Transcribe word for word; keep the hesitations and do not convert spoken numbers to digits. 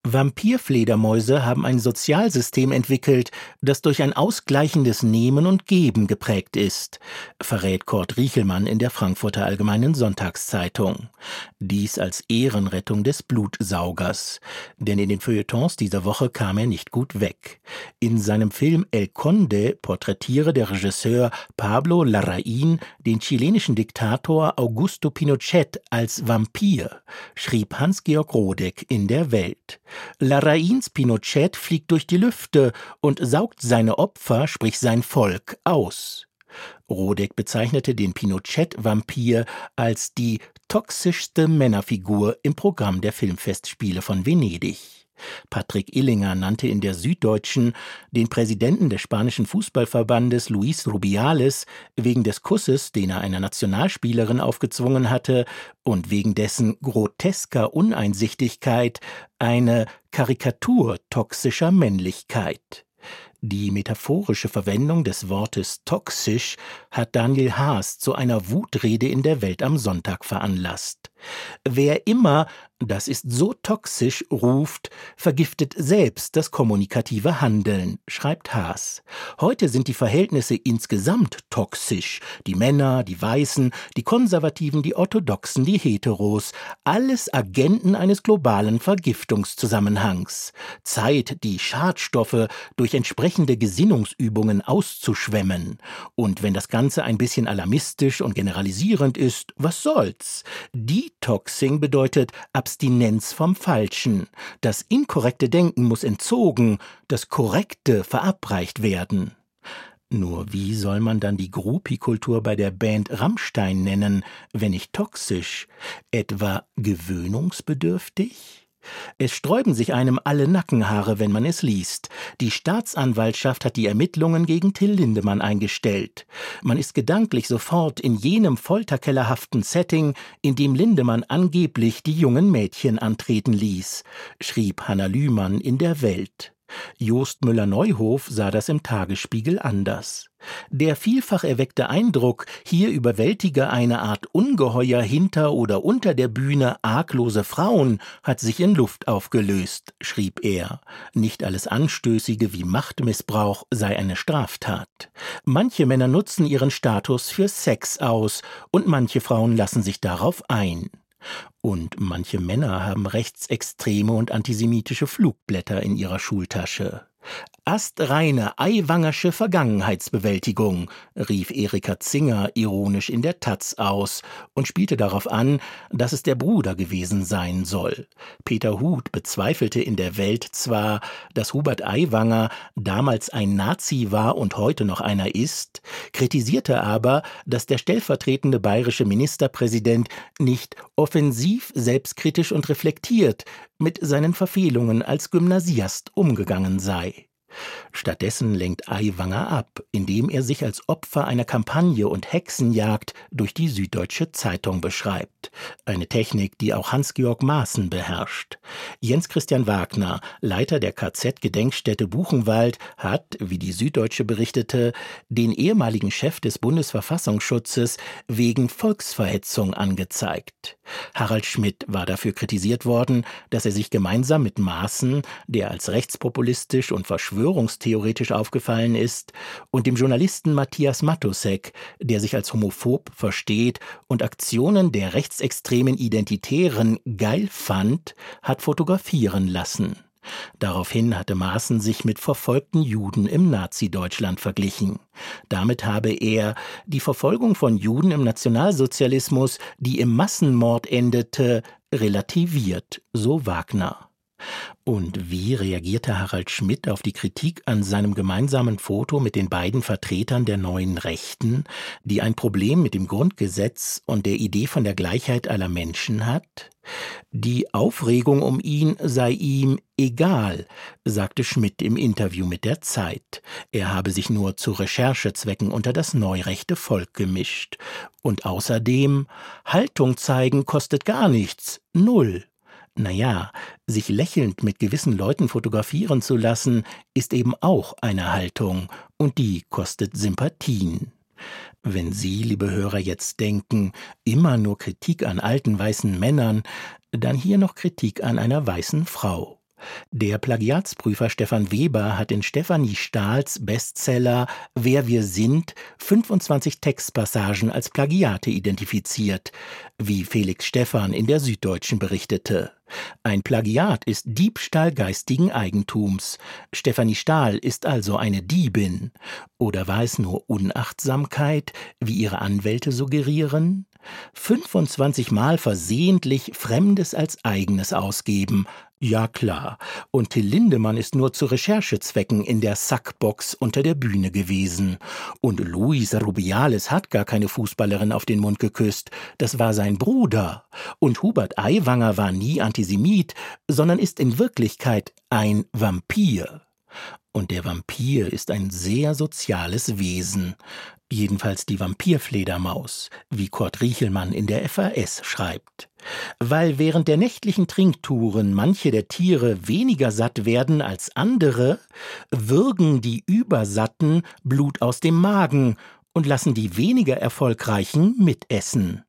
Vampirfledermäuse haben ein Sozialsystem entwickelt, das durch ein ausgleichendes Nehmen und Geben geprägt ist, verrät Kurt Riechelmann in der Frankfurter Allgemeinen Sonntagszeitung. Dies als Ehrenrettung des Blutsaugers. Denn in den Feuilletons dieser Woche kam er nicht gut weg. In seinem Film El Conde porträtiere der Regisseur Pablo Larraín den chilenischen Diktator Augusto Pinochet als Vampir, schrieb Hans-Georg Rodek in der Welt. Larraíns Pinochet fliegt durch die Lüfte und saugt seine Opfer, sprich sein Volk, aus. Rodek bezeichnete den Pinochet-Vampir als die toxischste Männerfigur im Programm der Filmfestspiele von Venedig. Patrick Illinger nannte in der Süddeutschen den Präsidenten des spanischen Fußballverbandes Luis Rubiales wegen des Kusses, den er einer Nationalspielerin aufgezwungen hatte, und wegen dessen grotesker Uneinsichtigkeit eine Karikatur toxischer Männlichkeit. Die metaphorische Verwendung des Wortes toxisch hat Daniel Haas zu einer Wutrede in der Welt am Sonntag veranlasst. Wer immer „Das ist so toxisch“ ruft, vergiftet selbst das kommunikative Handeln, schreibt Haas. Heute sind die Verhältnisse insgesamt toxisch. Die Männer, die Weißen, die Konservativen, die Orthodoxen, die Heteros, alles Agenten eines globalen Vergiftungszusammenhangs. Zeit, die Schadstoffe durch entsprechende Gesinnungsübungen auszuschwemmen. Und wenn das Ganze ein bisschen alarmistisch und generalisierend ist, was soll's? Detoxing bedeutet Abstinenz vom Falschen. Das inkorrekte Denken muss entzogen, das Korrekte verabreicht werden. Nur wie soll man dann die Groupie-Kultur bei der Band Rammstein nennen, wenn nicht toxisch? Etwa gewöhnungsbedürftig? Es sträuben sich einem alle Nackenhaare, wenn man es liest. Die Staatsanwaltschaft hat die Ermittlungen gegen Till Lindemann eingestellt. Man ist gedanklich sofort in jenem folterkellerhaften Setting, in dem Lindemann angeblich die jungen Mädchen antreten ließ, schrieb Hanna Lühmann in der Welt. Jost Müller-Neuhof sah das im Tagesspiegel anders. Der vielfach erweckte Eindruck, hier überwältige eine Art Ungeheuer hinter oder unter der Bühne arglose Frauen, hat sich in Luft aufgelöst, schrieb er. Nicht alles Anstößige wie Machtmissbrauch sei eine Straftat. Manche Männer nutzen ihren Status für Sex aus und manche Frauen lassen sich darauf ein. Und manche Männer haben rechtsextreme und antisemitische Flugblätter in ihrer Schultasche. Astreine Aiwangersche Vergangenheitsbewältigung, rief Erika Zinger ironisch in der Taz aus und spielte darauf an, dass es der Bruder gewesen sein soll. Peter Huth bezweifelte in der Welt zwar, dass Hubert Aiwanger damals ein Nazi war und heute noch einer ist, kritisierte aber, dass der stellvertretende bayerische Ministerpräsident nicht offensiv, selbstkritisch und reflektiert mit seinen Verfehlungen als Gymnasiast umgegangen sei. Stattdessen lenkt Aiwanger ab, indem er sich als Opfer einer Kampagne und Hexenjagd durch die Süddeutsche Zeitung beschreibt. Eine Technik, die auch Hans-Georg Maaßen beherrscht. Jens Christian Wagner, Leiter der K Z-Gedenkstätte Buchenwald, hat, wie die Süddeutsche berichtete, den ehemaligen Chef des Bundesverfassungsschutzes wegen Volksverhetzung angezeigt. Harald Schmidt war dafür kritisiert worden, dass er sich gemeinsam mit Maaßen, der als rechtspopulistisch und verschwörungstheoretisch aufgefallen ist, und dem Journalisten Matthias Mattusek, der sich als homophob versteht und Aktionen der rechtsextremen Identitären geil fand, hat fotografieren lassen. Daraufhin hatte Maaßen sich mit verfolgten Juden im Nazi-Deutschland verglichen. Damit habe er die Verfolgung von Juden im Nationalsozialismus, die im Massenmord endete, relativiert, so Wagner. Und wie reagierte Harald Schmidt auf die Kritik an seinem gemeinsamen Foto mit den beiden Vertretern der neuen Rechten, die ein Problem mit dem Grundgesetz und der Idee von der Gleichheit aller Menschen hat? Die Aufregung um ihn sei ihm egal, sagte Schmidt im Interview mit der Zeit. Er habe sich nur zu Recherchezwecken unter das neurechte Volk gemischt. Und außerdem, Haltung zeigen kostet gar nichts, null. Naja, sich lächelnd mit gewissen Leuten fotografieren zu lassen, ist eben auch eine Haltung, und die kostet Sympathien. Wenn Sie, liebe Hörer, jetzt denken, immer nur Kritik an alten weißen Männern, dann hier noch Kritik an einer weißen Frau. Der Plagiatsprüfer Stefan Weber hat in Stefanie Stahls Bestseller »Wer wir sind« fünfundzwanzig Textpassagen als Plagiate identifiziert, wie Felix Stephan in der Süddeutschen berichtete. Ein Plagiat ist Diebstahl geistigen Eigentums. Stefanie Stahl ist also eine Diebin. Oder war es nur Unachtsamkeit, wie ihre Anwälte suggerieren? fünfundzwanzig Mal versehentlich Fremdes als Eigenes ausgeben. Ja klar, und Till Lindemann ist nur zu Recherchezwecken in der Sackbox unter der Bühne gewesen. Und Luis Rubiales hat gar keine Fußballerin auf den Mund geküsst, das war sein Bruder. Und Hubert Aiwanger war nie Antisemit, sondern ist in Wirklichkeit ein Vampir. Und der Vampir ist ein sehr soziales Wesen. Jedenfalls die Vampirfledermaus, wie Kurt Riechelmann in der F A S schreibt. Weil während der nächtlichen Trinktouren manche der Tiere weniger satt werden als andere, würgen die Übersatten Blut aus dem Magen und lassen die weniger Erfolgreichen mitessen.